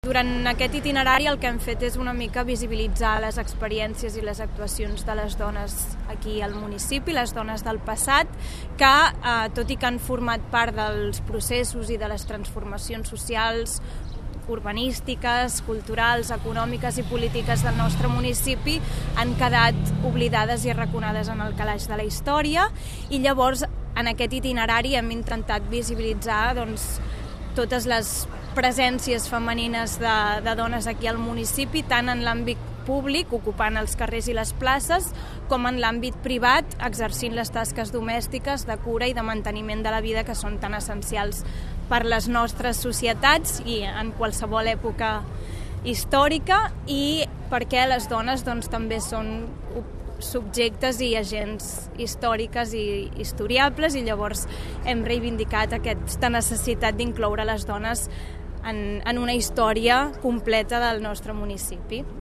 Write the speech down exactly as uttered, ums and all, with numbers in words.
Durant aquest itinerari el que hem fet és una mica visibilitzar les experiències i les actuacions de les dones aquí al municipi, les dones del passat, que eh, tot i que han format part dels processos i de les transformacions socials, urbanístiques, culturals, econòmiques i polítiques del nostre municipi, han quedat oblidades i arraconades en el calaix de la història, i llavors en aquest itinerari hem intentat visibilitzar doncs, totes les presències femenines de, de dones aquí al municipi, tant en l'àmbit públic, ocupant els carrers i les places, com en l'àmbit privat, exercint les tasques domèstiques, de cura i de manteniment de la vida, que són tan essencials per les nostres societats i en qualsevol època històrica, i perquè les dones doncs, també són subjectes i agents històriques i historiables, i llavors hem reivindicat aquesta necessitat d'incloure les dones en, en una història completa del nostre municipi.